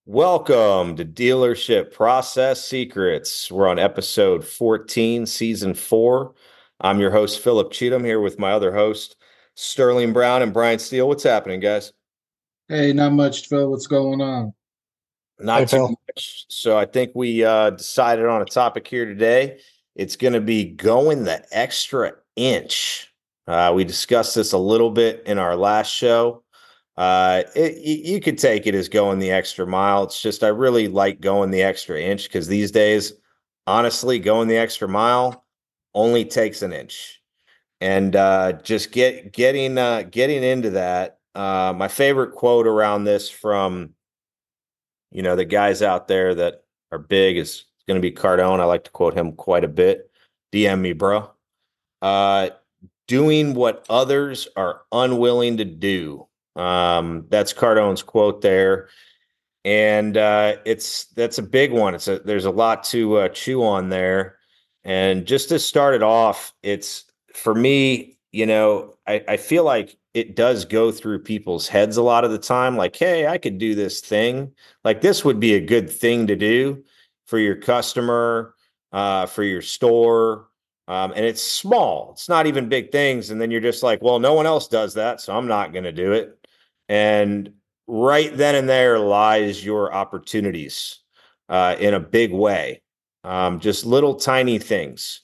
Welcome to Dealership Process Secrets. We're on episode 14, season 4. I'm your host, Philip Cheatham, here with my other host, Sterling Brown and Brian Steele. What's happening, guys? Hey, not much, Phil. What's going on? Hey, Not too Phil. much. So I think we decided on a topic here today. It's going to be going the extra inch. We discussed this a little bit in our last show. You could take it as going the extra mile. It's just I really like going the extra inch because these days, honestly, going the extra mile only takes an inch. And just getting into that. My favorite quote around this from the guys out there that are big is going to be Cardone. I like to quote him quite a bit. DM me, bro. Uh, Doing what others are unwilling to do. That's Cardone's quote there, and that's a big one. There's a lot to chew on there, and just to start it off, it's for me. I feel like it does go through people's heads a lot of the time. Like, hey, I could do this thing. Like, this would be a good thing to do for your customer, for your store. And it's small. It's not even big things. And then you're just like, well, no one else does that, so I'm not going to do it. And right then and there lies your opportunities in a big way. Just little tiny things,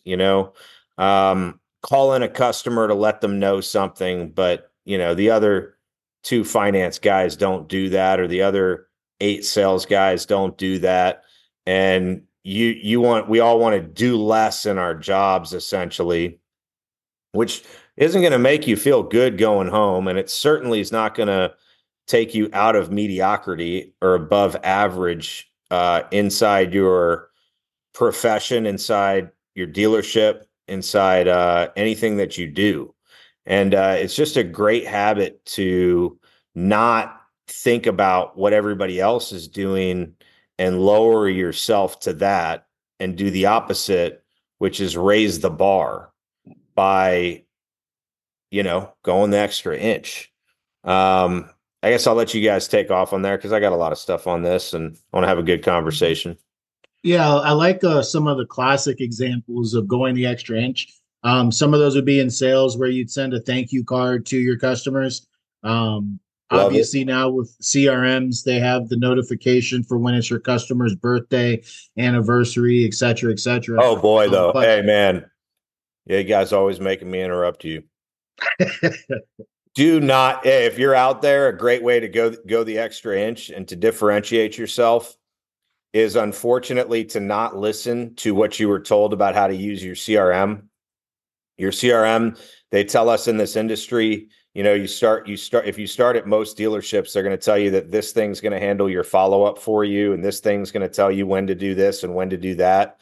call in a customer to let them know something, but the other two finance guys don't do that, or the other 8 sales guys don't do that. And we all want to do less in our jobs, essentially, which isn't going to make you feel good going home. And it certainly is not going to take you out of mediocrity or above average inside your profession, inside your dealership, inside anything that you do. And it's just a great habit to not think about what everybody else is doing and lower yourself to that and do the opposite, which is raise the bar by, going the extra inch. I guess I'll let you guys take off on there because I got a lot of stuff on this and I want to have a good conversation. Yeah, I like some of the classic examples of going the extra inch. Some of those would be in sales where you'd send a thank you card to your customers. Love it. Obviously, now with CRMs, they have the notification for when it's your customer's birthday, anniversary, et cetera, et cetera. Oh boy, though. But Hey, man. Yeah, you guys always making me interrupt you. Do not, if you're out there, a great way to go the extra inch and to differentiate yourself is unfortunately to not listen to what you were told about how to use your CRM. Your CRM, they tell us in this industry, if you start at most dealerships, they're going to tell you that this thing's going to handle your follow-up for you, and this thing's going to tell you when to do this and when to do that.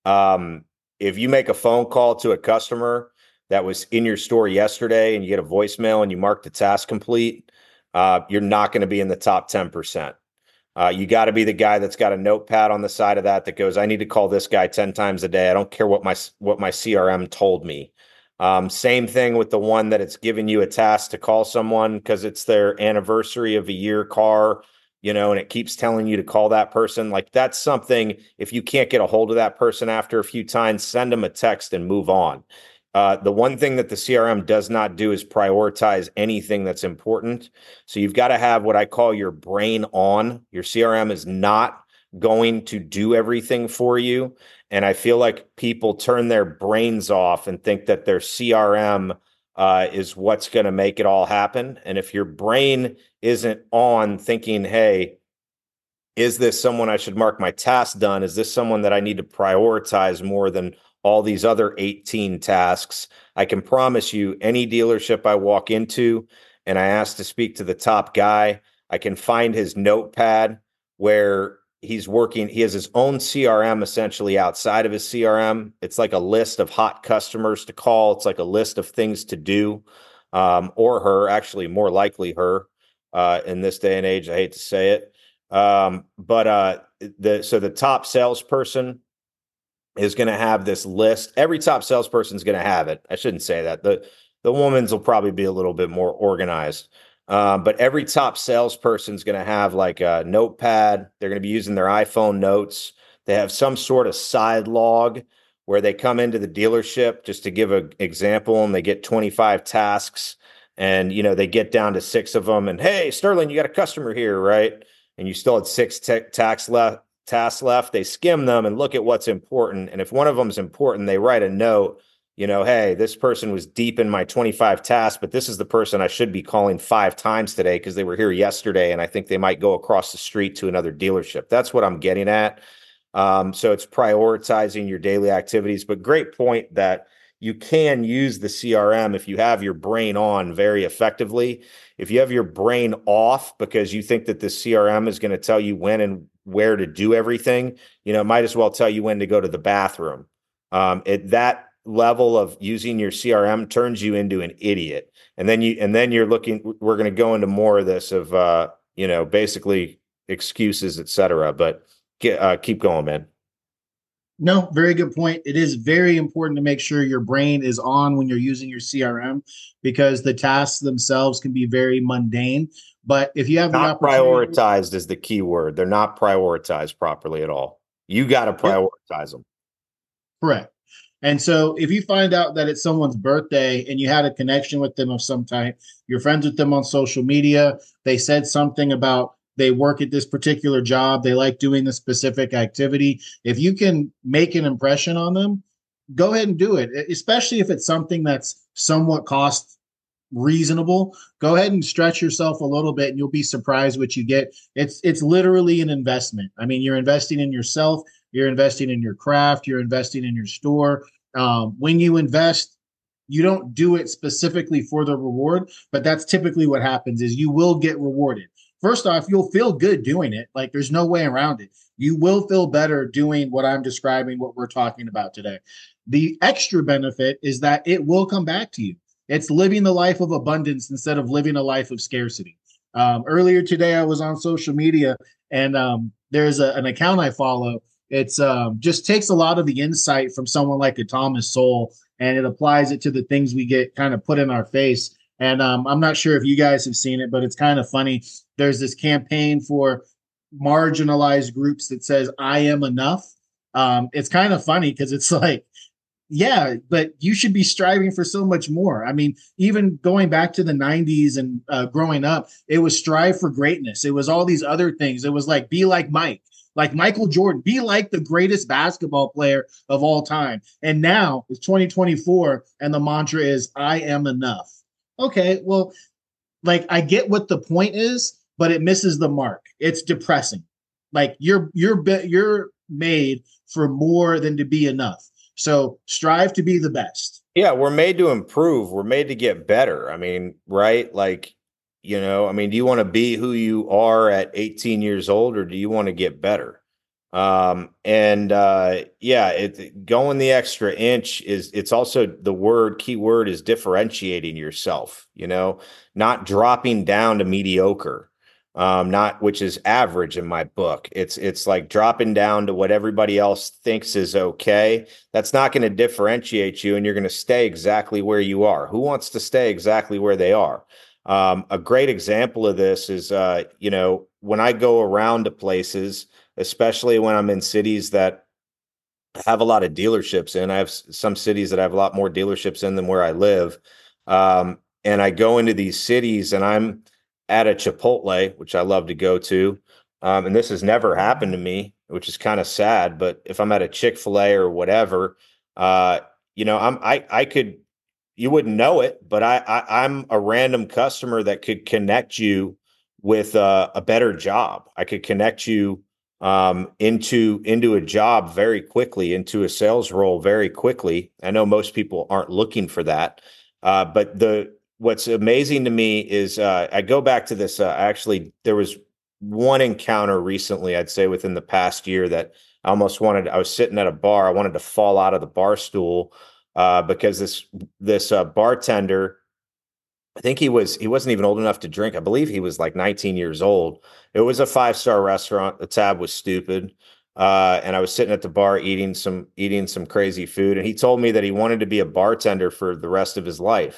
If you make a phone call to a customer that was in your store yesterday and you get a voicemail and you mark the task complete, you're not going to be in the top 10%. You got to be the guy that's got a notepad on the side of that goes, I need to call this guy 10 times a day. I don't care what my CRM told me. Same thing with the one that it's giving you a task to call someone because it's their anniversary of a year car, and it keeps telling you to call that person. Like, that's something, if you can't get a hold of that person after a few times, send them a text and move on. The one thing that the CRM does not do is prioritize anything that's important. So you've got to have what I call your brain on. Your CRM is not going to do everything for you. And I feel like people turn their brains off and think that their CRM is what's going to make it all happen. And if your brain isn't on thinking, hey, is this someone I should mark my task done? Is this someone that I need to prioritize more than all these other 18 tasks? I can promise you, any dealership I walk into and I ask to speak to the top guy, I can find his notepad where he's working. He has his own CRM essentially outside of his CRM. It's like a list of hot customers to call. It's like a list of things to do, or her, actually more likely her, in this day and age. I hate to say it. But the top salesperson is going to have this list. Every top salesperson is going to have it. I shouldn't say that. The woman's will probably be a little bit more organized. But every top salesperson is going to have like a notepad. They're going to be using their iPhone notes. They have some sort of side log where they come into the dealership, just to give an example, and they get 25 tasks, and they get down to six of them. And hey, Sterling, you got a customer here, right? And you still had six tasks left. They skim them and look at what's important. And if one of them is important, they write a note, hey, this person was deep in my 25 tasks, but this is the person I should be calling 5 times today because they were here yesterday, and I think they might go across the street to another dealership. That's what I'm getting at. So it's prioritizing your daily activities, but great point that you can use the CRM if you have your brain on very effectively. If you have your brain off because you think that the CRM is going to tell you when and where to do everything, it might as well tell you when to go to the bathroom. That level of using your CRM turns you into an idiot. And then you're looking, we're going to go into more of this of, basically excuses, et cetera, but keep going, man. No, very good point. It is very important to make sure your brain is on when you're using your CRM, because the tasks themselves can be very mundane. But if you have the Not opportunity, prioritized is the key word. They're not prioritized properly at all. You got to yep, prioritize them. correct. And so if you find out that it's someone's birthday and you had a connection with them of some type, you're friends with them on social media, they said something about they work at this particular job, they like doing this specific activity. If you can make an impression on them, go ahead and do it, especially if it's something that's somewhat cost reasonable. Go ahead and stretch yourself a little bit and you'll be surprised what you get. It's literally an investment. I mean, you're investing in yourself, you're investing in your craft, you're investing in your store. When you invest, you don't do it specifically for the reward, but that's typically what happens is you will get rewarded. First off, you'll feel good doing it. Like there's no way around it. You will feel better doing what I'm describing, what we're talking about today. The extra benefit is that it will come back to you. It's living the life of abundance instead of living a life of scarcity. Earlier today, I was on social media, and there's an account I follow. It's just takes a lot of the insight from someone like a Thomas Sowell, and it applies it to the things we get kind of put in our face. And I'm not sure if you guys have seen it, but it's kind of funny. There's this campaign for marginalized groups that says "I am enough." It's kind of funny because it's like, yeah, but you should be striving for so much more. I mean, even going back to the 90s and growing up, it was strive for greatness. It was all these other things. It was like, be like Mike, like Michael Jordan, be like the greatest basketball player of all time. And now it's 2024, and the mantra is, I am enough. Okay, well, like I get what the point is, but it misses the mark. It's depressing. Like you're made for more than to be enough. So strive to be the best. Yeah, we're made to improve. We're made to get better. I mean, right? Like, do you want to be who you are at 18 years old, or do you want to get better? Going the extra inch it's also the key word is differentiating yourself, not dropping down to mediocre. Not which is average in my book. It's like dropping down to what everybody else thinks is okay. That's not going to differentiate you, and you're going to stay exactly where you are. Who wants to stay exactly where they are? A great example of this is, when I go around to places, especially when I'm in cities that have a lot of dealerships in. I have some cities that have a lot more dealerships in than where I live. And I go into these cities and I'm at a Chipotle, which I love to go to. And this has never happened to me, which is kind of sad. But if I'm at a Chick-fil-A or whatever, I could, you wouldn't know it, but I'm a random customer that could connect you with a better job. I could connect you into a job very quickly, into a sales role very quickly. I know most people aren't looking for that, but what's amazing to me is I go back to this. Actually, there was one encounter recently, I'd say within the past year, that I was sitting at a bar. I wanted to fall out of the bar stool because this bartender, I think he wasn't even old enough to drink. I believe he was like 19 years old. It was a 5-star restaurant. The tab was stupid. And I was sitting at the bar eating some crazy food. And he told me that he wanted to be a bartender for the rest of his life.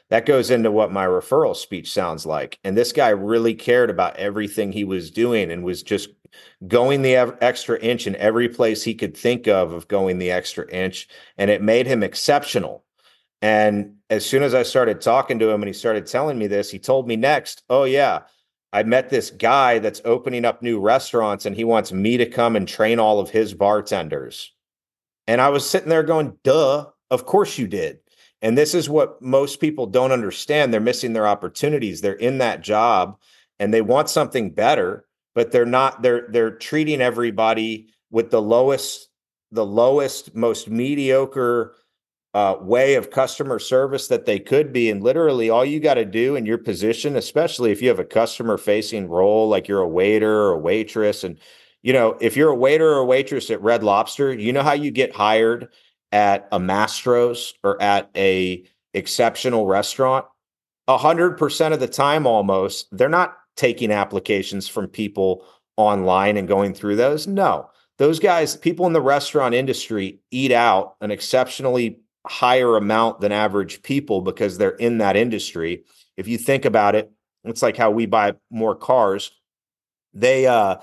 that goes into what my referral speech sounds like. And this guy really cared about everything he was doing and was just going the extra inch in every place he could think of going the extra inch. And it made him exceptional. And as soon as I started talking to him and he started telling me this, he told me next, oh, yeah, I met this guy that's opening up new restaurants and he wants me to come and train all of his bartenders. And I was sitting there going, duh, of course you did. And this is what most people don't understand. They're missing their opportunities. They're in that job and they want something better, but they're treating everybody with the lowest, most mediocre way of customer service that they could be. And literally all you got to do in your position, especially if you have a customer facing role, like you're a waiter or a waitress. And, if you're a waiter or a waitress at Red Lobster, you know how you get hired at a Mastro's or at a exceptional restaurant? 100% of the time, almost, they're not taking applications from people online and going through those. No, those guys, people in the restaurant industry eat out an exceptionally higher amount than average people because they're in that industry. If you think about it, it's like how we buy more cars. They're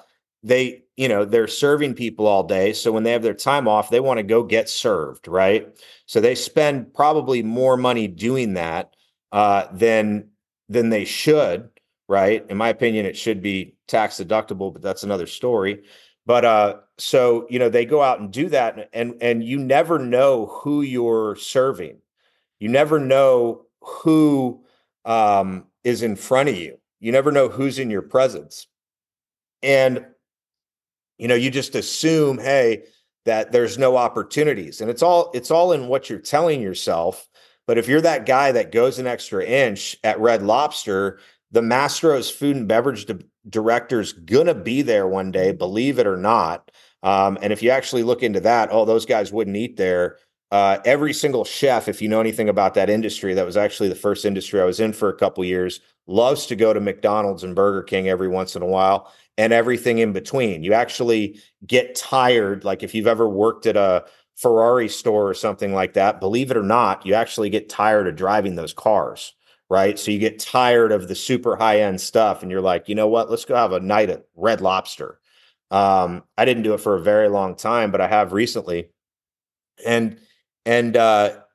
serving people all day. So when they have their time off, they want to go get served, right? So they spend probably more money doing that than they should, right? In my opinion, it should be tax deductible, but that's another story. But so they go out and do that, and you never know who you're serving. You never know who is in front of you. You never know who's in your presence. And you just assume, hey, that there's no opportunities. And it's all in what you're telling yourself. But if you're that guy that goes an extra inch at Red Lobster, the Mastro's food and beverage director's gonna be there one day, believe it or not. And if you actually look into that, those guys wouldn't eat there. Every single chef, if you know anything about that industry, that was actually the first industry I was in for a couple years, loves to go to McDonald's and Burger King every once in a while and everything in between. You actually get tired. Like if you've ever worked at a Ferrari store or something like that, believe it or not, you actually get tired of driving those cars. Right. So you get tired of the super high end stuff and you're like, you know what, let's go have a night at Red Lobster. I didn't do it for a very long time, but I have recently. And that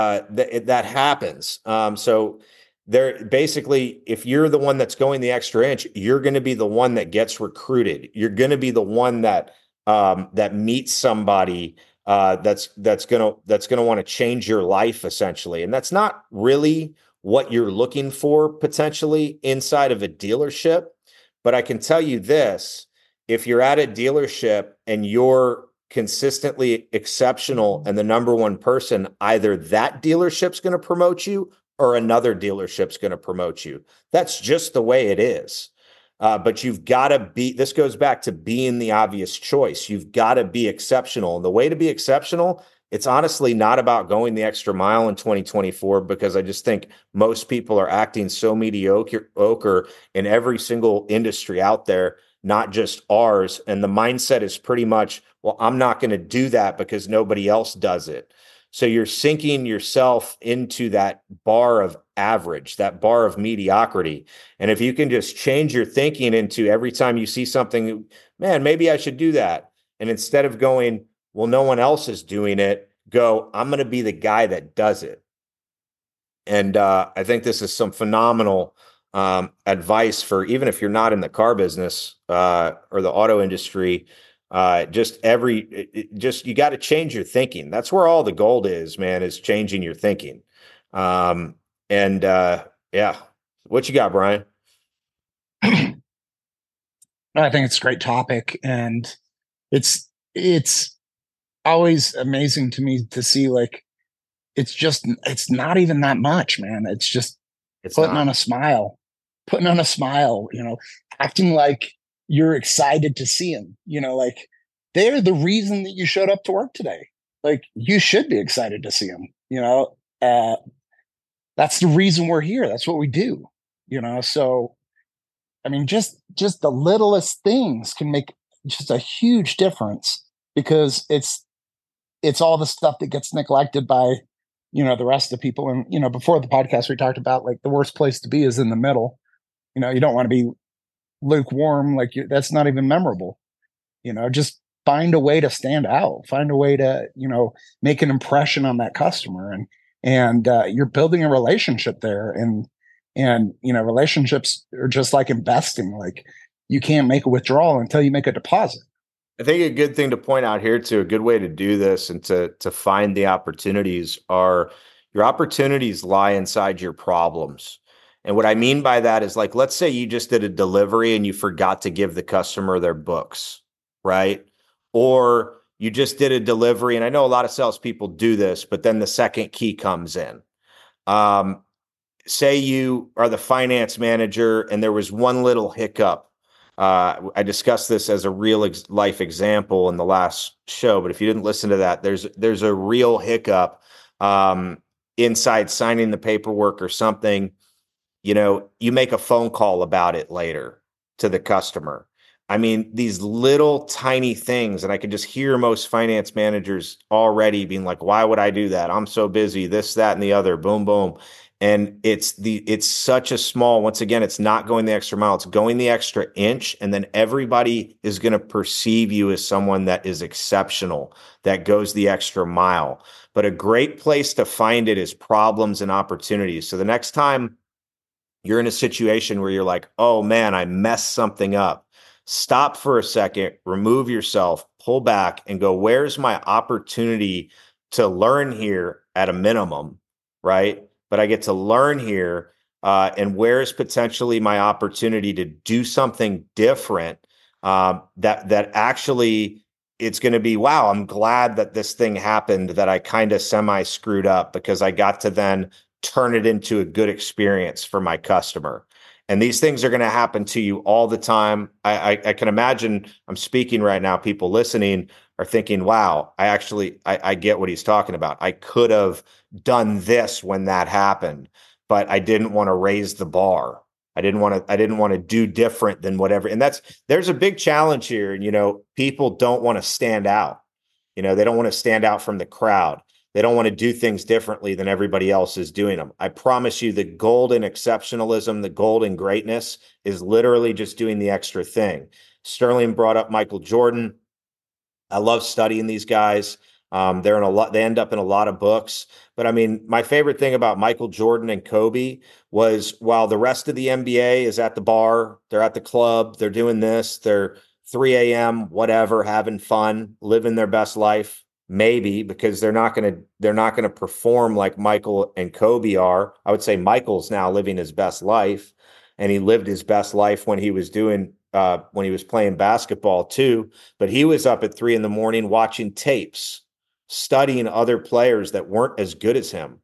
happens. So there basically, if you're the one that's going the extra inch, you're going to be the one that gets recruited. You're going to be the one that meets somebody that's going to want to change your life essentially. And that's not really what you're looking for potentially inside of a dealership. But I can tell you this, if you're at a dealership and you're consistently exceptional and the number one person, either that dealership's going to promote you or another dealership's going to promote you. That's just the way it is. But you've got to this goes back to being the obvious choice. You've got to be exceptional. And the way to be exceptional, it's honestly not about going the extra mile in 2024, because I just think most people are acting so mediocre in every single industry out there, not just ours. And the mindset is pretty much, well, I'm not going to do that because nobody else does it. So you're sinking yourself into that bar of average, that bar of mediocrity. And if you can just change your thinking into every time you see something, man, maybe I should do that. And instead of going, well, no one else is doing it, go, I'm going to be the guy that does it. And I think this is some phenomenal advice for even if you're not in the car business or the auto industry. You got to change your thinking. That's where all the gold is, man, is changing your thinking. Yeah, what you got, Brian? I think it's a great topic, and it's always amazing to me to see, like, it's not even that much, man. It's just putting on a smile, acting like you're excited to see them, like they're the reason that you showed up to work today. Like, you should be excited to see them, that's the reason we're here. That's what we do, so I mean, just the littlest things can make just a huge difference, because it's all the stuff that gets neglected by the rest of the people. And, before the podcast, we talked about like the worst place to be is in the middle. You don't want to be lukewarm. Like that's not even memorable, just find a way to stand out, find a way to, make an impression on that customer. And you're building a relationship there. And, relationships are just like investing. Like you can't make a withdrawal until you make a deposit. I think a good thing to point out here too, a good way to do this and to find the opportunities are your opportunities lie inside your problems. And what I mean by that is like, let's say you just did a delivery and you forgot to give the customer their books, right? Or you just did a delivery, and I know a lot of salespeople do this, but then the second key comes in. Say you are the finance manager and there was one little hiccup. I discussed this as a real life example in the last show, but if you didn't listen to that, there's a real hiccup inside signing the paperwork or something. You make a phone call about it later to the customer. I mean, these little tiny things, and I can just hear most finance managers already being like, why would I do that? I'm so busy, this, that, and the other, boom, boom. And it's such a small, once again, it's not going the extra mile, it's going the extra inch. And then everybody is going to perceive you as someone that is exceptional, that goes the extra mile. But a great place to find it is problems and opportunities. So the next time you're in a situation where you're like, oh man, I messed something up, stop for a second, remove yourself, pull back and go, where's my opportunity to learn here at a minimum, right? But I get to learn here, and where's potentially my opportunity to do something different that actually it's going to be, wow, I'm glad that this thing happened that I kind of semi screwed up because I got to then turn it into a good experience for my customer. And these things are going to happen to you all the time. I can imagine I'm speaking right now, people listening are thinking, wow, I get what he's talking about. I could have done this when that happened, but I didn't want to raise the bar. I didn't want to do different than whatever. And there's a big challenge here. And, people don't want to stand out. They don't want to stand out from the crowd. They don't want to do things differently than everybody else is doing them. I promise you the golden exceptionalism, the golden greatness is literally just doing the extra thing. Sterling brought up Michael Jordan. I love studying these guys. They're in a lot. They end up in a lot of books. But I mean, my favorite thing about Michael Jordan and Kobe was while the rest of the NBA is at the bar, they're at the club, they're doing this, they're 3 a.m., whatever, having fun, living their best life. Maybe because they're not going to perform like Michael and Kobe are. I would say Michael's now living his best life, and he lived his best life when he was playing basketball too. But he was up at 3 a.m. watching tapes, studying other players that weren't as good as him.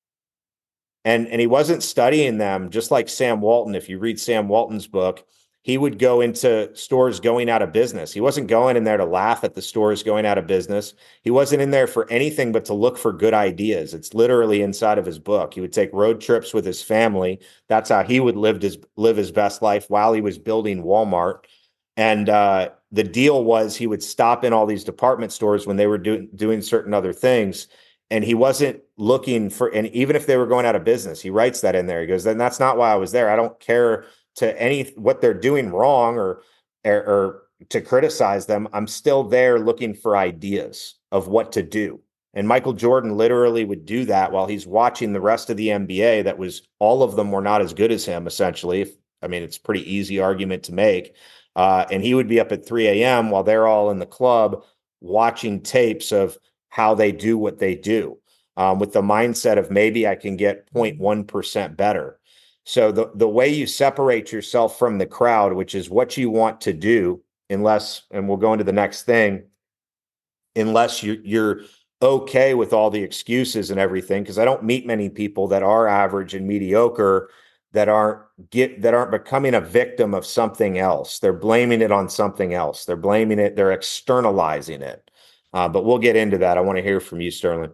And he wasn't studying them just like Sam Walton. If you read Sam Walton's book, he would go into stores going out of business. He wasn't going in there to laugh at the stores going out of business. He wasn't in there for anything but to look for good ideas. It's literally inside of his book. He would take road trips with his family. That's how he would live his best life while he was building Walmart. And the deal was he would stop in all these department stores when they were doing certain other things. And he wasn't looking for, and even if they were going out of business, he writes that in there. He goes, then that's not why I was there. I don't care to what they're doing wrong or to criticize them. I'm still there looking for ideas of what to do. And Michael Jordan literally would do that while he's watching the rest of the NBA. That was, all of them were not as good as him, essentially. I mean, it's a pretty easy argument to make. And he would be up at 3 a.m. while they're all in the club watching tapes of how they do what they do, with the mindset of maybe I can get 0.1% better. So the way you separate yourself from the crowd, which is what you want to do, unless, and we'll go into the next thing, unless you're okay with all the excuses and everything, because I don't meet many people that are average and mediocre that aren't becoming a victim of something else. They're blaming it on something else. They're externalizing it. But we'll get into that. I want to hear from you, Sterling.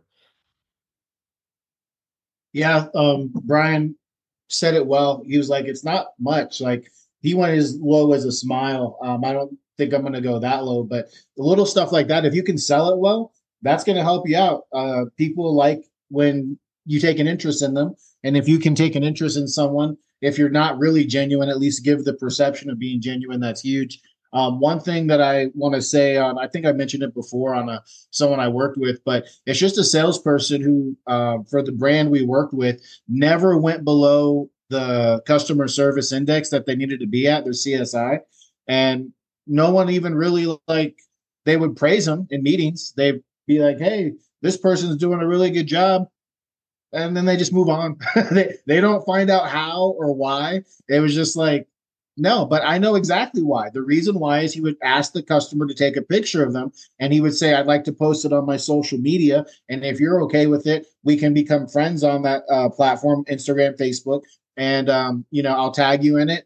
Yeah, Brian said it well. He was like, it's not much. Like, he went as low as a smile. I don't think I'm going to go that low, but the little stuff like that, if you can sell it well, that's going to help you out. People like when you take an interest in them. And if you can take an interest in someone, if you're not really genuine, at least give the perception of being genuine. That's huge. One thing that I want to say on, I think I mentioned it before on someone I worked with, but it's just a salesperson who, for the brand we worked with, never went below the customer service index that they needed to be at, their CSI. And no one even really like, they would praise them in meetings. They'd be like, hey, this person's doing a really good job. And then they just move on. They don't find out how or why. It was just like, no, but I know exactly why. The reason why is he would ask the customer to take a picture of them, and he would say, I'd like to post it on my social media. And if you're okay with it, we can become friends on that platform, Instagram, Facebook. And, I'll tag you in it,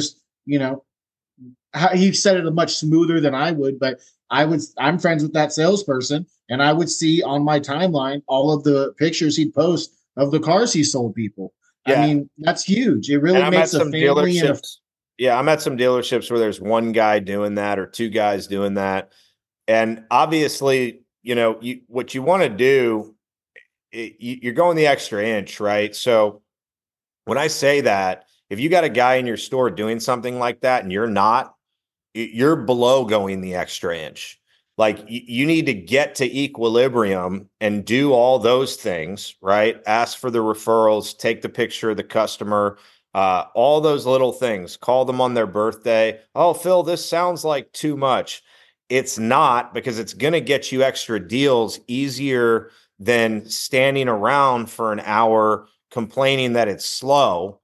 he said it much smoother than I would, but I'm friends with that salesperson, and I would see on my timeline all of the pictures he'd post of the cars he sold people. Yeah. I mean, that's huge. It really makes a family and I'm at some dealerships where there's one guy doing that or two guys doing that. And obviously, what you want to do, you're going the extra inch, right? So when I say that, if you got a guy in your store doing something like that and you're not, you're below going the extra inch. Like you need to get to equilibrium and do all those things, right? Ask for the referrals, take the picture of the customer, all those little things, call them on their birthday. Oh, Phil, this sounds like too much. It's not, because it's going to get you extra deals easier than standing around for an hour complaining that it's slow,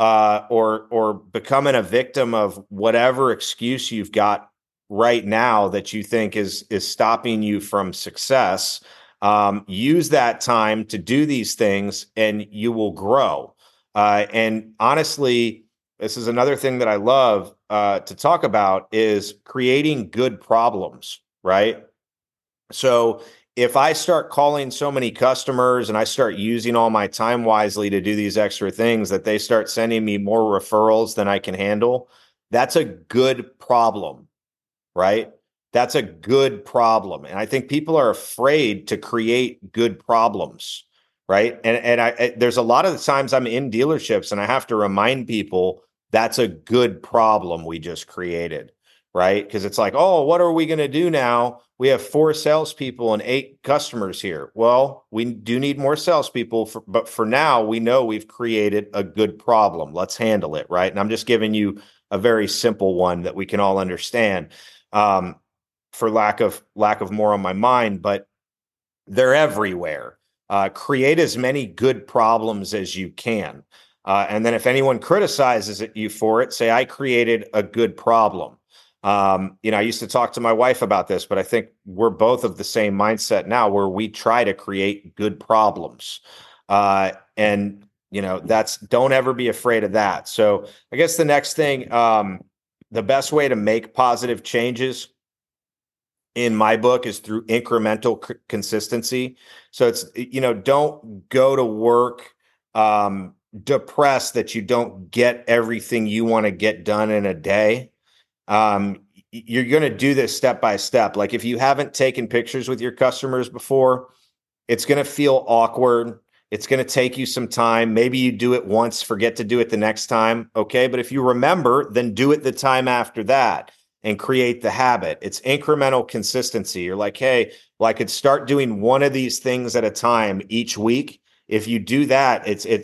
or becoming a victim of whatever excuse you've got right now that you think is stopping you from success. Use that time to do these things and you will grow. And honestly, this is another thing that I love to talk about is creating good problems, right? So if I start calling so many customers and I start using all my time wisely to do these extra things that they start sending me more referrals than I can handle, that's a good problem, right? That's a good problem. And I think people are afraid to create good problems, right? And there's a lot of the times I'm in dealerships and I have to remind people that's a good problem we just created, right? Because it's like, oh, what are we going to do now? We have 4 salespeople and 8 customers here. Well, we do need more salespeople, but for now, we know we've created a good problem. Let's handle it, right? And I'm just giving you a very simple one that we can all understand, for lack of more on my mind, but they're everywhere. Create as many good problems as you can. And then if anyone criticizes you for it, say, I created a good problem. I used to talk to my wife about this, but I think we're both of the same mindset now where we try to create good problems. And don't ever be afraid of that. So I guess the next thing, the best way to make positive changes in my book is through incremental consistency. So it's, don't go to work, depressed that you don't get everything you want to get done in a day. You're going to do this step by step. Like if you haven't taken pictures with your customers before, it's going to feel awkward. It's going to take you some time. Maybe you do it once, forget to do it the next time. Okay. But if you remember, then do it the time after that and create the habit. It's incremental consistency. You're like, hey, well, I could start doing one of these things at a time each week. If you do that,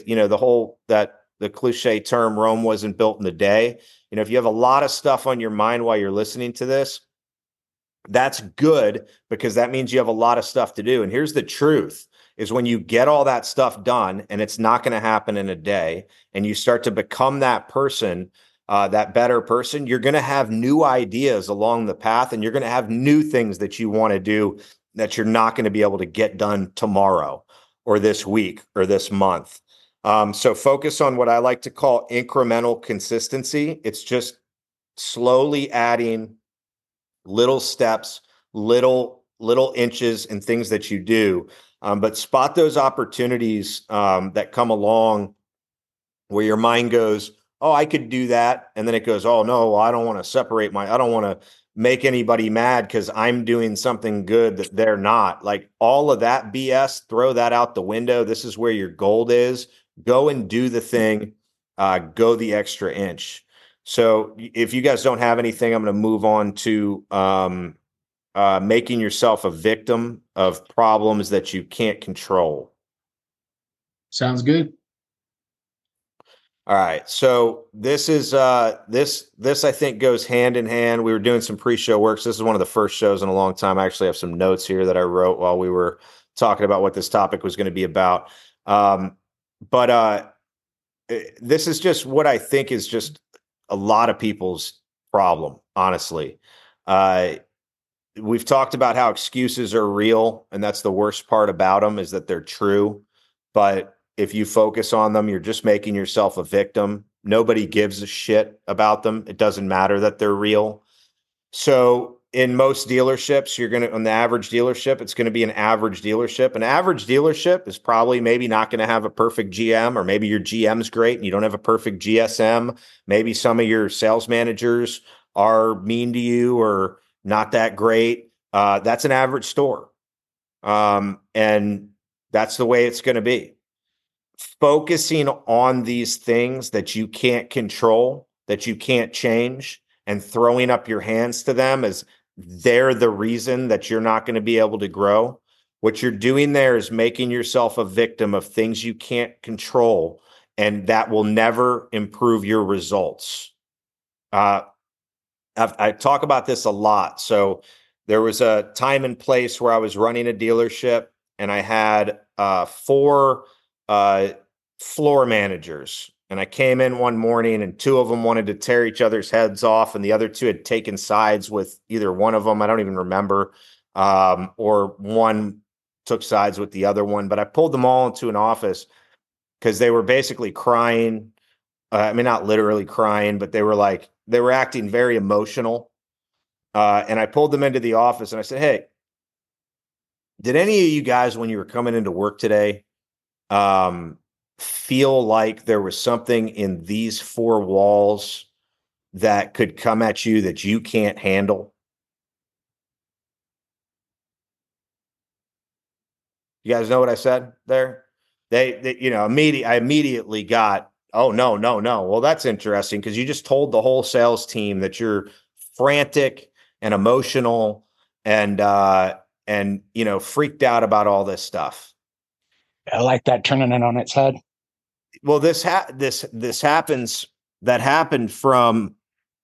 the cliche term, Rome wasn't built in a day. If you have a lot of stuff on your mind while you're listening to this, that's good because that means you have a lot of stuff to do. And here's the truth is when you get all that stuff done, and it's not going to happen in a day, and you start to become that person, that better person, you're going to have new ideas along the path, and you're going to have new things that you want to do that you're not going to be able to get done tomorrow or this week or this month. So focus on what I like to call incremental consistency. It's just slowly adding little steps, little inches and things that you do. But spot those opportunities that come along where your mind goes, oh, I could do that. And then it goes, oh no, I don't want to I don't want to make anybody mad because I'm doing something good that they're not. Like all of that BS, throw that out the window. This is where your gold is. Go and do the thing. Go the extra inch. So if you guys don't have anything, I'm going to move on to making yourself a victim of problems that you can't control. Sounds good. All right. So this is this I think goes hand in hand. We were doing some pre-show work. So this is one of the first shows in a long time. I actually have some notes here that I wrote while we were talking about what this topic was going to be about. But this is just what I think is just a lot of people's problem, honestly. We've talked about how excuses are real, and that's the worst part about them is that they're true. But if you focus on them, you're just making yourself a victim. Nobody gives a shit about them. It doesn't matter that they're real. So in most dealerships, on the average dealership, it's going to be an average dealership. An average dealership is probably maybe not going to have a perfect GM, or maybe your GM's great and you don't have a perfect GSM. Maybe some of your sales managers are mean to you or not that great. That's an average store. And that's the way it's going to be. Focusing on these things that you can't control, that you can't change, and throwing up your hands to them as they're the reason that you're not going to be able to grow. What you're doing there is making yourself a victim of things you can't control, and that will never improve your results. I talk about this a lot. So there was a time and place where I was running a dealership, and I had 4 floor managers. And I came in one morning and 2 of them wanted to tear each other's heads off. And the other 2 had taken sides with either one of them. I don't even remember. Or one took sides with the other one. But I pulled them all into an office because they were basically crying. I mean, not literally crying, but they were acting very emotional. And I pulled them into the office and I said, hey, did any of you guys, when you were coming into work today, feel like there was something in these 4 walls that could come at you that you can't handle? You guys know what I said there? They I immediately got, oh, no. Well, that's interesting because you just told the whole sales team that you're frantic and emotional and freaked out about all this stuff. I like that, turning it on its head. Well, this happens. That happened from,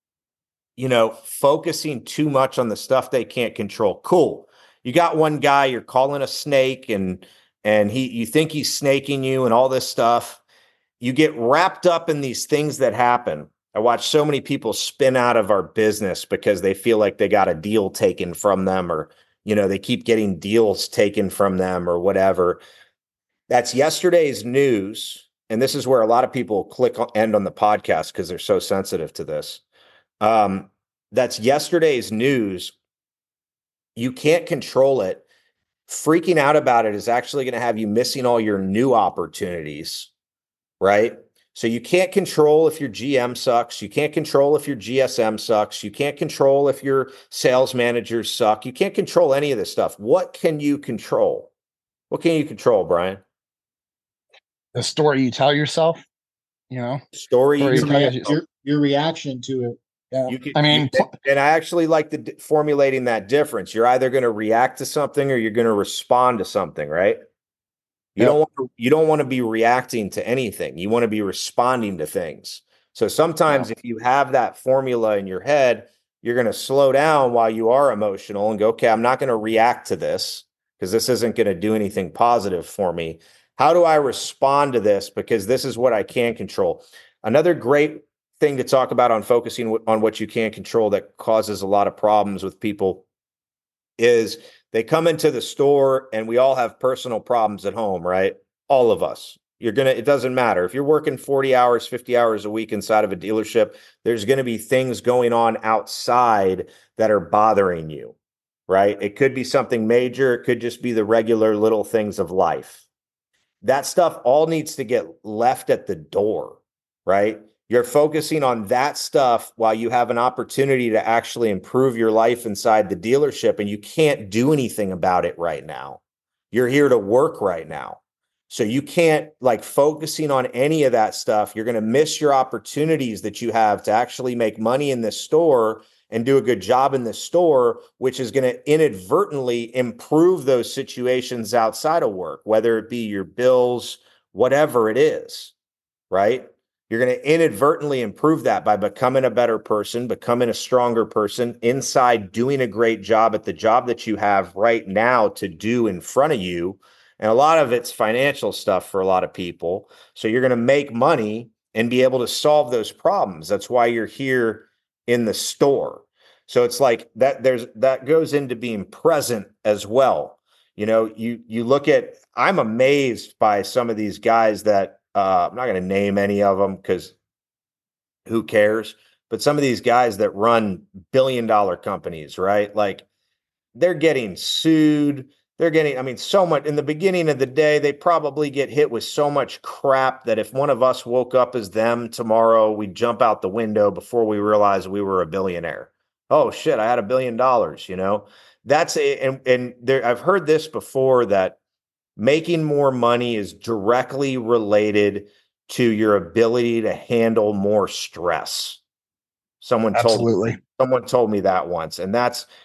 focusing too much on the stuff they can't control. Cool. You got one guy you're calling a snake, and you think he's snaking you, and all this stuff. You get wrapped up in these things that happen. I watch so many people spin out of our business because they feel like they got a deal taken from them, or they keep getting deals taken from them, or whatever. That's yesterday's news. And this is where a lot of people end on the podcast because they're so sensitive to this. That's yesterday's news. You can't control it. Freaking out about it is actually going to have you missing all your new opportunities, right? So you can't control if your GM sucks. You can't control if your GSM sucks. You can't control if your sales managers suck. You can't control any of this stuff. What can you control? What can you control, Brian? The story you tell yourself, story you tell your reaction to it. Yeah. And I actually like formulating that difference. You're either going to react to something or you're going to respond to something, right? You don't want to be reacting to anything. You want to be responding to things. So sometimes if you have that formula in your head, you're going to slow down while you are emotional and go, okay, I'm not going to react to this because this isn't going to do anything positive for me. How do I respond to this? Because this is what I can control. Another great thing to talk about on focusing on what you can't control that causes a lot of problems with people is they come into the store, and we all have personal problems at home, right? All of us. It doesn't matter. If you're working 40 hours, 50 hours a week inside of a dealership, there's going to be things going on outside that are bothering you, right? It could be something major. It could just be the regular little things of life. That stuff all needs to get left at the door, right? You're focusing on that stuff while you have an opportunity to actually improve your life inside the dealership, and you can't do anything about it right now. You're here to work right now. So you can't, like, focusing on any of that stuff. You're going to miss your opportunities that you have to actually make money in this store and do a good job in this store, which is going to inadvertently improve those situations outside of work, whether it be your bills, whatever it is, right? You're going to inadvertently improve that by becoming a better person, becoming a stronger person inside, doing a great job at the job that you have right now to do in front of you. And a lot of it's financial stuff for a lot of people. So you're going to make money and be able to solve those problems. That's why you're here in the store. So it's like that goes into being present as well. You know, you look at, I'm amazed by some of these guys that I'm not going to name any of them because who cares? But some of these guys that run billion-dollar companies, right? Like, they're getting sued. They're getting, I mean, so much. In the beginning of the day, they probably get hit with so much crap that if one of us woke up as them tomorrow, we'd jump out the window before we realized we were a billionaire. Oh shit, I had $1 billion, you know? And there, I've heard this before, that making more money is directly related to your ability to handle more stress. Someone told me that once, and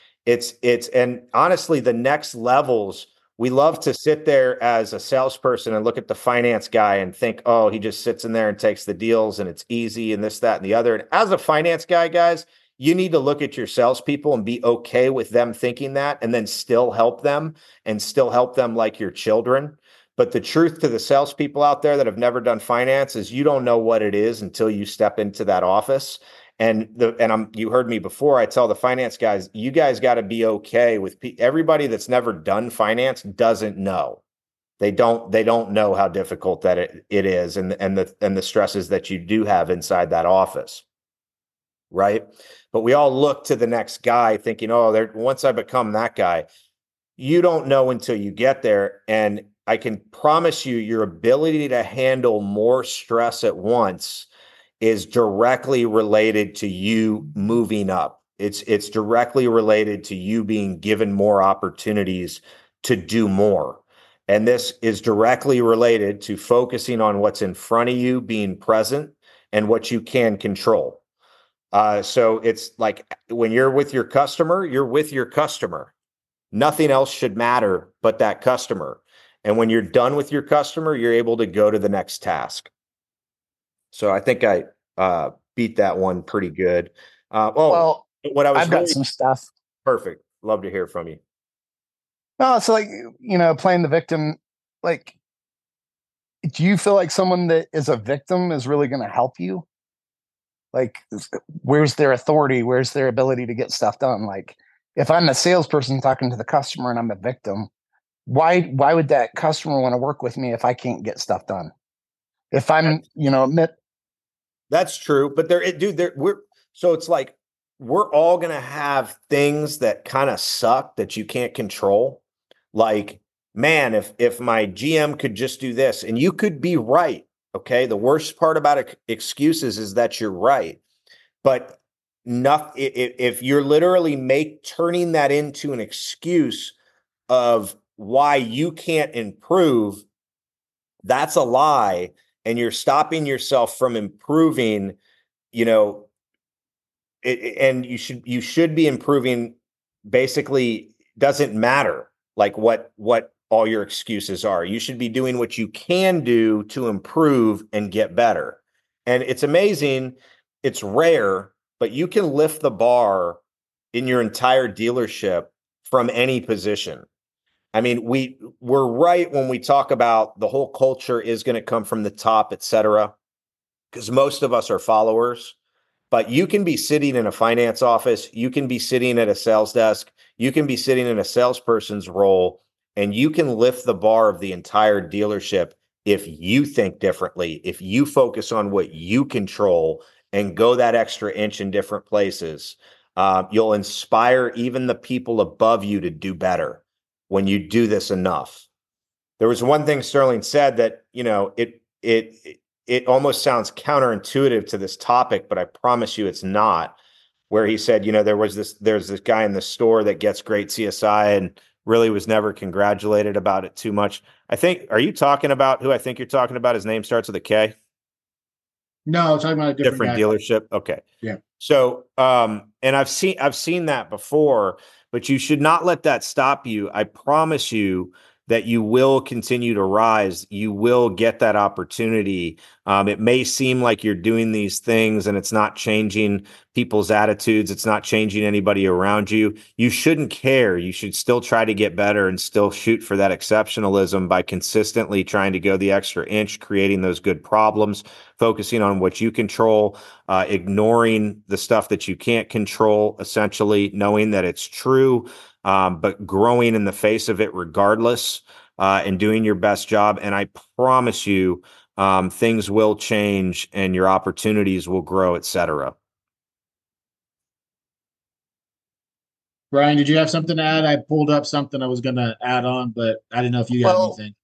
and honestly, the next levels, we love to sit there as a salesperson and look at the finance guy and think, oh, he just sits in there and takes the deals and it's easy and this, that, and the other. And as a finance guy, guys, you need to look at your salespeople and be okay with them thinking that, and then still help them like your children. But the truth to the salespeople out there that have never done finance is you don't know what it is until you step into that office. You heard me before. I tell the finance guys, you guys got to be okay with everybody that's never done finance doesn't know. They don't know how difficult that it is, and the stresses that you do have inside that office. Right. But we all look to the next guy thinking, oh, once I become that guy. You don't know until you get there. And I can promise you, your ability to handle more stress at once is directly related to you moving up. It's directly related to you being given more opportunities to do more. And this is directly related to focusing on what's in front of you, being present, and what you can control. So it's like when you're with your customer, you're with your customer. Nothing else should matter but that customer. And when you're done with your customer, you're able to go to the next task. So I think I beat that one pretty good. Well, I've got some stuff. Perfect. Love to hear from you. No, it's like, playing the victim. Like, do you feel like someone that is a victim is really going to help you? Like, where's their authority? Where's their ability to get stuff done? Like, if I'm a salesperson talking to the customer and I'm a victim, why would that customer want to work with me if I can't get stuff done? If I'm, that's true. But so it's like, we're all going to have things that kind of suck that you can't control. Like, man, if my GM could just do this, and you could be right. Okay. The worst part about excuses is that you're right. But if you're literally turning that into an excuse of why you can't improve, that's a lie. And you're stopping yourself from improving, and you should be improving. Basically, doesn't matter like what all your excuses are. You should be doing what you can do to improve and get better. And it's amazing. It's rare, but you can lift the bar in your entire dealership from any position. I mean, we're right when we talk about the whole culture is going to come from the top, et cetera, because most of us are followers. But you can be sitting in a finance office. You can be sitting at a sales desk. You can be sitting in a salesperson's role, and you can lift the bar of the entire dealership if you think differently, if you focus on what you control and go that extra inch in different places. You'll inspire even the people above you to do better when you do this enough. There was one thing Sterling said that, it almost sounds counterintuitive to this topic, but I promise you it's not. Where he said, there's this guy in the store that gets great CSI and really was never congratulated about it too much. Are you talking about who I think you're talking about? His name starts with a K. No, I'm talking about a different dealership. Okay. Yeah. So, and I've seen that before, but you should not let that stop you. I promise you that you will continue to rise. You will get that opportunity. It may seem like you're doing these things and it's not changing people's attitudes. It's not changing anybody around you. You shouldn't care. You should still try to get better and still shoot for that exceptionalism by consistently trying to go the extra inch, creating those good problems, focusing on what you control, ignoring the stuff that you can't control, essentially knowing that it's true, but growing in the face of it regardless, and doing your best job. And I promise you, things will change and your opportunities will grow, etc. Brian, did you have something to add? I pulled up something I was going to add on, but I didn't know if you had anything.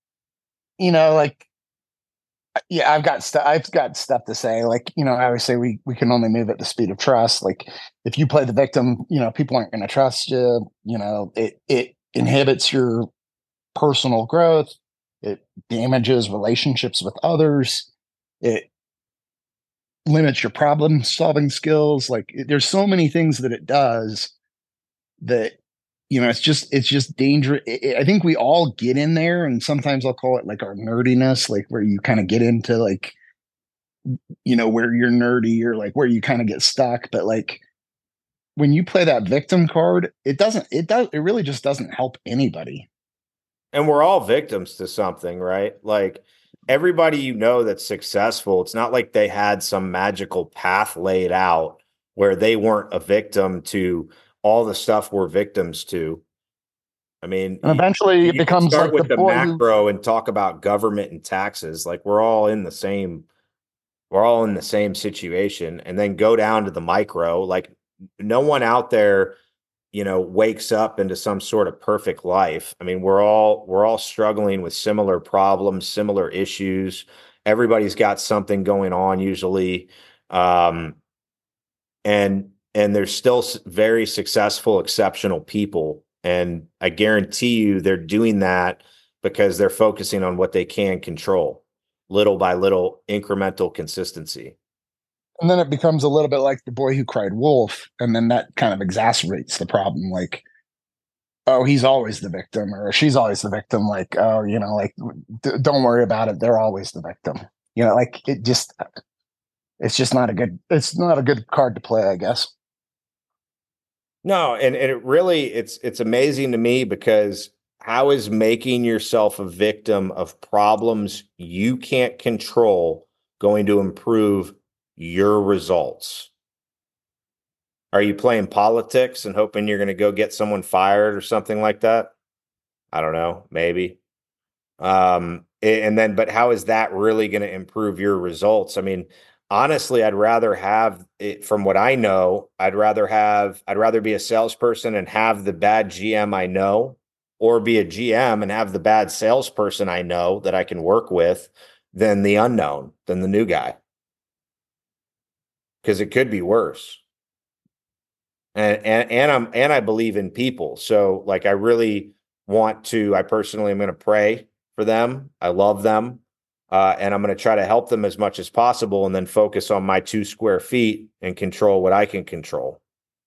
Yeah, I've got stuff to say. I always say we can only move at the speed of trust. If you play the victim, people aren't going to trust you. It inhibits your personal growth. It damages relationships with others. It limits your problem solving skills. There's so many things that it does that, it's just dangerous. I think we all get in there, and sometimes I'll call it our nerdiness, where you kind of get into where you're nerdy or where you kind of get stuck. But when you play that victim card, it really just doesn't help anybody. And we're all victims to something, right? Everybody that's successful, it's not like they had some magical path laid out where they weren't a victim to all the stuff we're victims to. I mean, and eventually it becomes start with the macro and talk about government and taxes. We're all in the same situation, and then go down to the micro. No one out there, wakes up into some sort of perfect life. I mean, we're all struggling with similar problems, similar issues. Everybody's got something going on usually. And there's still very successful, exceptional people. And I guarantee you they're doing that because they're focusing on what they can control, little by little, incremental consistency. And then it becomes a little bit like The Boy Who Cried Wolf. And then that kind of exacerbates the problem. Oh, he's always the victim, or she's always the victim. Don't worry about it. They're always the victim. It's just not a good card to play, I guess. No, and it really, it's amazing to me, because how is making yourself a victim of problems you can't control going to improve your results? Are you playing politics and hoping you're going to go get someone fired or something like that? I don't know, maybe. But how is that really going to improve your results? I mean, honestly, I'd rather have it, from what I know, I'd rather be a salesperson and have the bad GM I know, or be a GM and have the bad salesperson I know that I can work with, than the unknown, than the new guy. Because it could be worse. And I believe in people. So I I personally am going to pray for them. I love them. And I'm going to try to help them as much as possible, and then focus on my 2 square feet and control what I can control.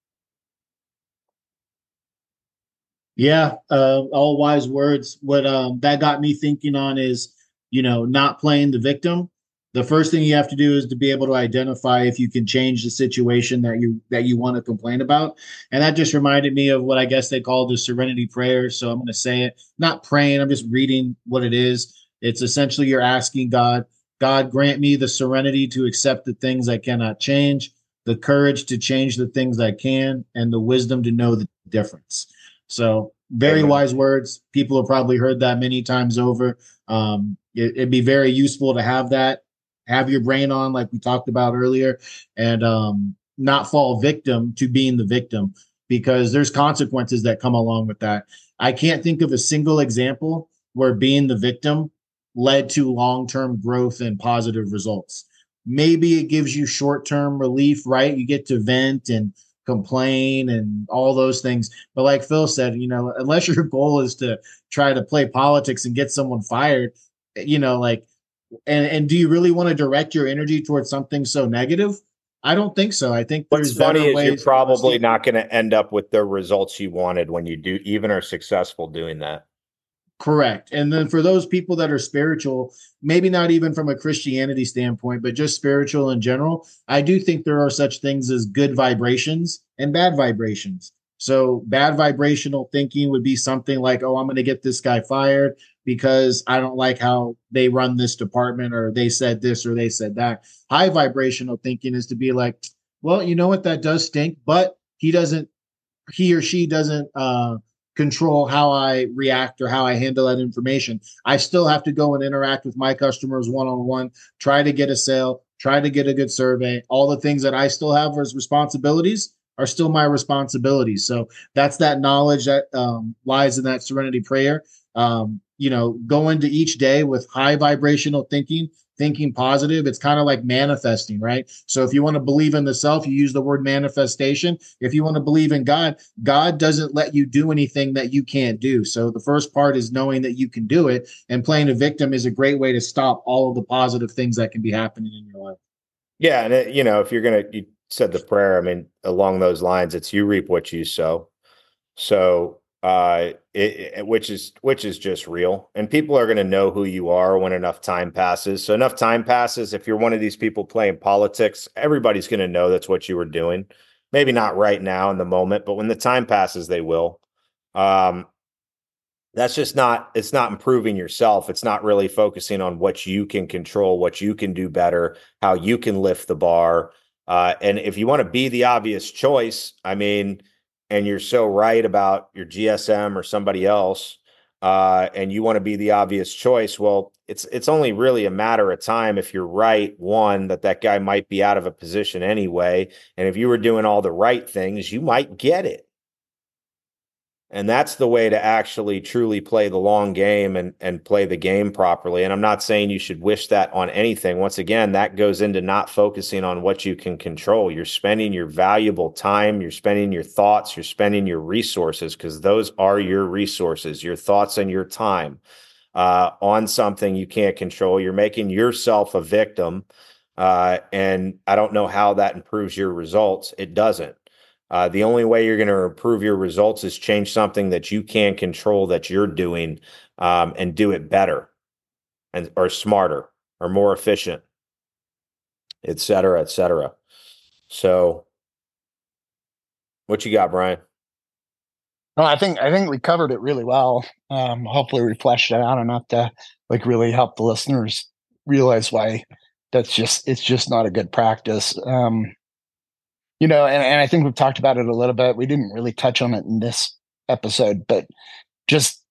Yeah. All wise words. What that got me thinking on is, not playing the victim. The first thing you have to do is to be able to identify if you can change the situation that you want to complain about. And that just reminded me of what I guess they call the serenity prayer. So I'm going to say it, not praying. I'm just reading what it is. It's essentially you're asking God, grant me the serenity to accept the things I cannot change, the courage to change the things I can, and the wisdom to know the difference. So very wise words. People have probably heard that many times over. It'd be very useful to have that, have your brain on, like we talked about earlier, and not fall victim to being the victim, because there's consequences that come along with that. I can't think of a single example where being the victim led to long-term growth and positive results. Maybe it gives you short-term relief, right? You get to vent and complain and all those things. But like Phil said, unless your goal is to try to play politics and get someone fired, like, and do you really want to direct your energy towards something so negative? I don't think so. I think What's there's funny better is ways. you're probably not going to end up with the results you wanted when you do even are successful doing that. Correct. And then for those people that are spiritual, maybe not even from a Christianity standpoint, but just spiritual in general, I do think there are such things as good vibrations and bad vibrations. So bad vibrational thinking would be something like, oh, I'm going to get this guy fired because I don't like how they run this department, or they said this or they said that. High vibrational thinking is to be like, well, you know what, that does stink, but he or she doesn't control how I react or how I handle that information. I still have to go and interact with my customers one-on-one, try to get a sale, try to get a good survey. All the things that I still have as responsibilities are still my responsibilities. So that's that knowledge that lies in that serenity prayer. Go into each day with high vibrational thinking positive. It's kind of like manifesting, right? So if you want to believe in the self, you use the word manifestation. If you want to believe in God, God doesn't let you do anything that you can't do. So the first part is knowing that you can do it, and playing a victim is a great way to stop all of the positive things that can be happening in your life. Yeah, and if you said the prayer, I mean, along those lines, it's you reap what you sow. So which is just real, and people are going to know who you are when enough time passes. So enough time passes, if you're one of these people playing politics, everybody's going to know that's what you were doing. Maybe not right now in the moment, but when the time passes, they will. That's just it's not improving yourself. It's not really focusing on what you can control, what you can do better, how you can lift the bar. And if you want to be the obvious choice, I mean, and you're so right about your GSM or somebody else, and you want to be the obvious choice, well, it's only really a matter of time if you're right, one, that guy might be out of a position anyway. And if you were doing all the right things, you might get it. And that's the way to actually truly play the long game and play the game properly. And I'm not saying you should wish that on anything. Once again, that goes into not focusing on what you can control. You're spending your valuable time, you're spending your thoughts, you're spending your resources, because those are your resources, your thoughts and your time on something you can't control. You're making yourself a victim. And I don't know how that improves your results. It doesn't. The only way you're going to improve your results is change something that you can control that you're doing, and do it better or smarter or more efficient, et cetera, et cetera. So what you got, Brian? No, I think we covered it really well. Hopefully we fleshed it out enough to really help the listeners realize why it's just not a good practice. And I think we've talked about it a little bit. We didn't really touch on it in this episode, but just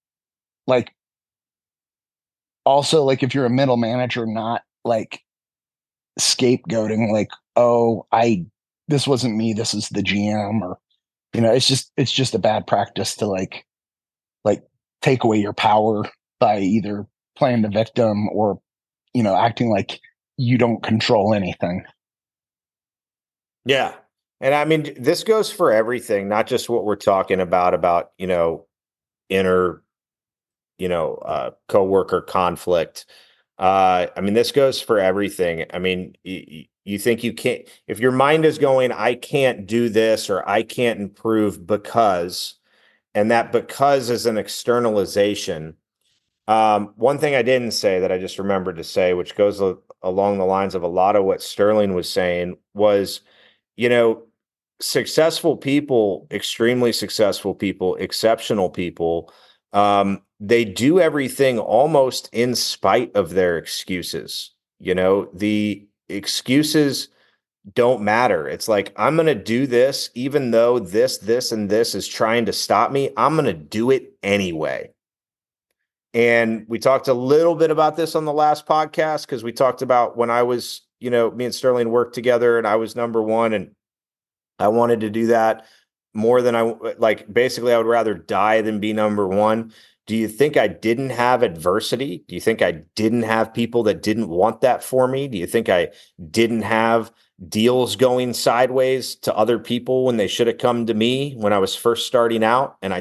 also if you're a middle manager, not scapegoating, oh, this wasn't me, this is the GM, or it's just a bad practice to take away your power by either playing the victim or acting like you don't control anything. Yeah. And I mean, this goes for everything, not just what we're talking about, inner, coworker conflict. I mean, this goes for everything. I mean, you think you can't, if your mind is going, I can't do this, or I can't improve because, and that because is an externalization. One thing I didn't say that I just remembered to say, which goes along the lines of a lot of what Sterling was saying, was, successful people, extremely successful people, exceptional people, they do everything almost in spite of their excuses. The excuses don't matter. It's like, I'm going to do this, even though this, and this is trying to stop me. I'm going to do it anyway. And we talked a little bit about this on the last podcast, because we talked about when I was, me and Sterling worked together and I was number one, and I wanted to do that more than basically I would rather die than be number one. Do you think I didn't have adversity? Do you think I didn't have people that didn't want that for me? Do you think I didn't have deals going sideways to other people when they should have come to me when I was first starting out? And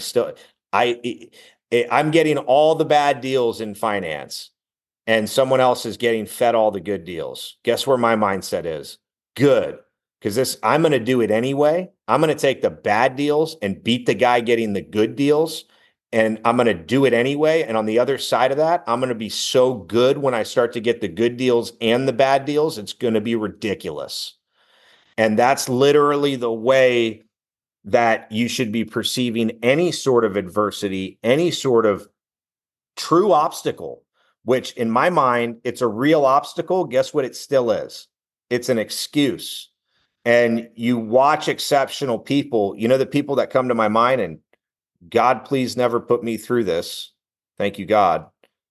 I'm getting all the bad deals in finance, and someone else is getting fed all the good deals. Guess where my mindset is? Good. Because I'm going to do it anyway. I'm going to take the bad deals and beat the guy getting the good deals. And I'm going to do it anyway. And on the other side of that, I'm going to be so good when I start to get the good deals and the bad deals. It's going to be ridiculous. And that's literally the way that you should be perceiving any sort of adversity, any sort of true obstacle, which in my mind, it's a real obstacle. Guess what it still is? It's an excuse. And you watch exceptional people, the people that come to my mind, and God, please never put me through this. Thank you, God.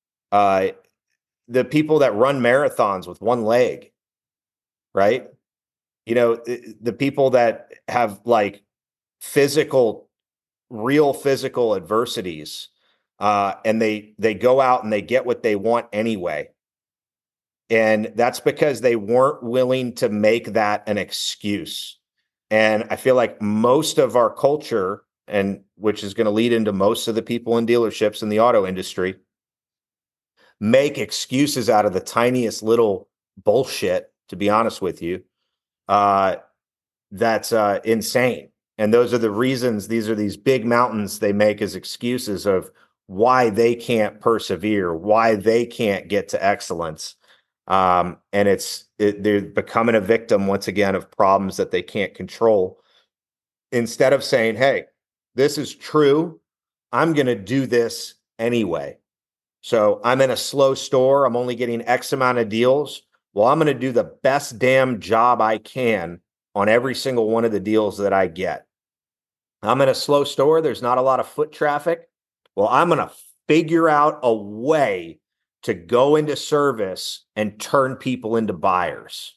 The people that run marathons with one leg, right? The people that have like real physical adversities, and they go out and they get what they want anyway. And that's because they weren't willing to make that an excuse. And I feel like most of our culture, and which is going to lead into most of the people in dealerships in the auto industry, make excuses out of the tiniest little bullshit, to be honest with you. That's insane. And those are the reasons, these are these big mountains they make as excuses of why they can't persevere, why they can't get to excellence. And they're becoming a victim once again of problems that they can't control. Instead of saying, hey, this is true, I'm going to do this anyway. So I'm in a slow store. I'm only getting X amount of deals. Well, I'm going to do the best damn job I can on every single one of the deals that I get. I'm in a slow store. There's not a lot of foot traffic. Well, I'm going to figure out a way to go into service and turn people into buyers.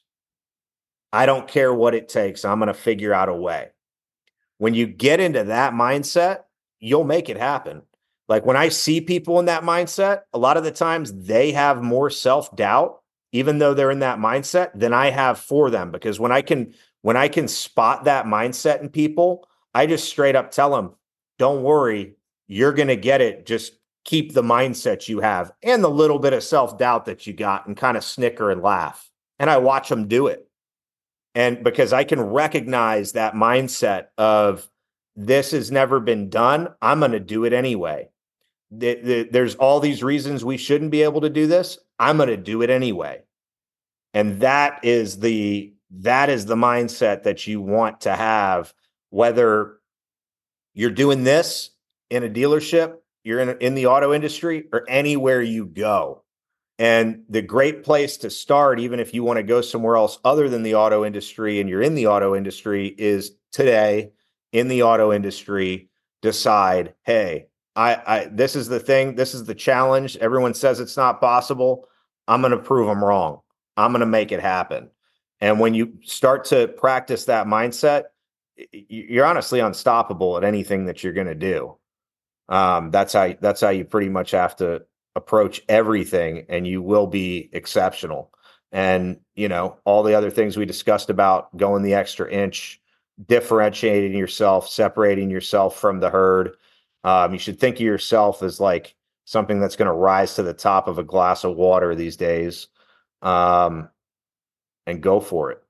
I don't care what it takes. I'm going to figure out a way. When you get into that mindset, you'll make it happen. Like when I see people in that mindset, a lot of the times they have more self-doubt, even though they're in that mindset, than I have for them. Because when I can spot that mindset in people, I just straight up tell them, don't worry, you're going to get it. Just keep the mindset you have and the little bit of self-doubt that you got, and kind of snicker and laugh. And I watch them do it. And because I can recognize that mindset of this has never been done, I'm going to do it anyway. There's all these reasons we shouldn't be able to do this. I'm going to do it anyway. And that is the mindset that you want to have, whether you're doing this in a dealership, you're in the auto industry, or anywhere you go. And the great place to start, even if you want to go somewhere else other than the auto industry and you're in the auto industry, is today in the auto industry, decide, hey, this is the thing. This is the challenge. Everyone says it's not possible. I'm going to prove them wrong. I'm going to make it happen. And when you start to practice that mindset, you're honestly unstoppable at anything that you're going to do. That's how you pretty much have to approach everything, and you will be exceptional. And, all the other things we discussed about going the extra inch, differentiating yourself, separating yourself from the herd. You should think of yourself as like something that's going to rise to the top of a glass of water these days, and go for it.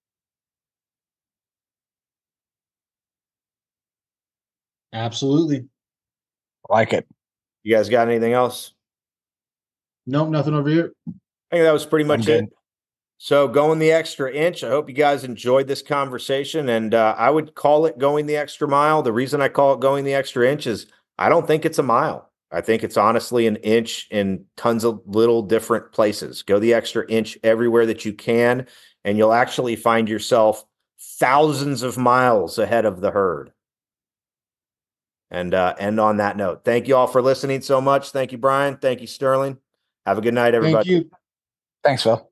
Absolutely. Like it. You guys got anything else? Nope, nothing over here. I think that was pretty much I'm it. good. So going the extra inch, I hope you guys enjoyed this conversation, and I would call it going the extra mile. The reason I call it going the extra inch is I don't think it's a mile. I think it's honestly an inch in tons of little different places. Go the extra inch everywhere that you can, and you'll actually find yourself thousands of miles ahead of the herd. And end on that note. Thank you all for listening so much. Thank you, Brian. Thank you, Sterling. Have a good night, everybody. Thank you. Thanks, Phil.